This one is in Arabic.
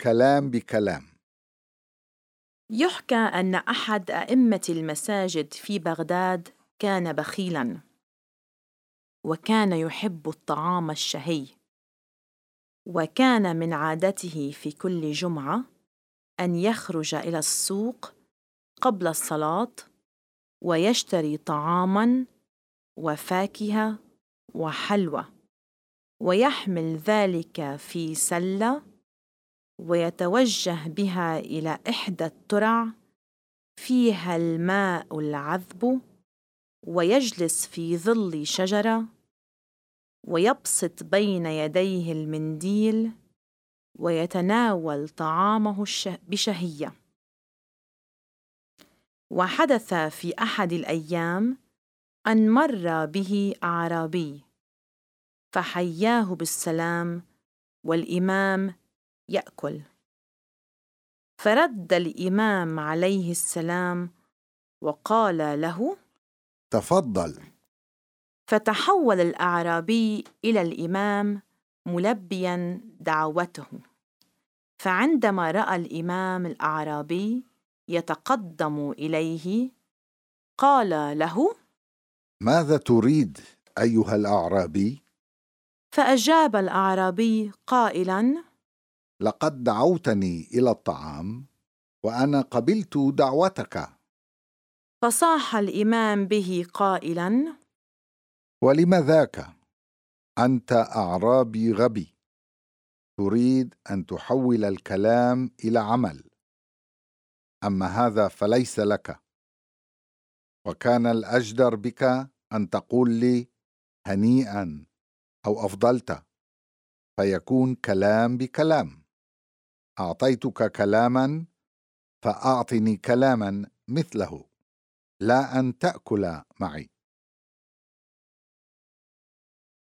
كلام بكلام. يحكى أن أحد أئمة المساجد في بغداد كان بخيلاً، وكان يحب الطعام الشهي، وكان من عادته في كل جمعة أن يخرج إلى السوق قبل الصلاة ويشتري طعاماً وفاكهة وحلوى، ويحمل ذلك في سلة ويتوجه بها إلى إحدى الترع فيها الماء العذب، ويجلس في ظل شجرة ويبسط بين يديه المنديل ويتناول طعامه بشهية. وحدث في أحد الأيام أن مر به أعرابي فحياه بالسلام والإمام يأكل، فرد الإمام عليه السلام وقال له: تفضل. فتحول الأعرابي إلى الإمام ملبياً دعوته، فعندما رأى الإمام الأعرابي يتقدم إليه قال له: ماذا تريد أيها الأعرابي؟ فأجاب الأعرابي قائلاً: لقد دعوتني إلى الطعام وأنا قبلت دعوتك. فصاح الإمام به قائلاً: ولم ذاك؟ أنت أعرابي غبي، تريد أن تحول الكلام إلى عمل، أما هذا فليس لك. وكان الأجدر بك أن تقول لي هنيئا أو أفضلت، فيكون كلام بكلام. أعطيتك كلاما فأعطني كلاما مثله، لا أن تأكل معي.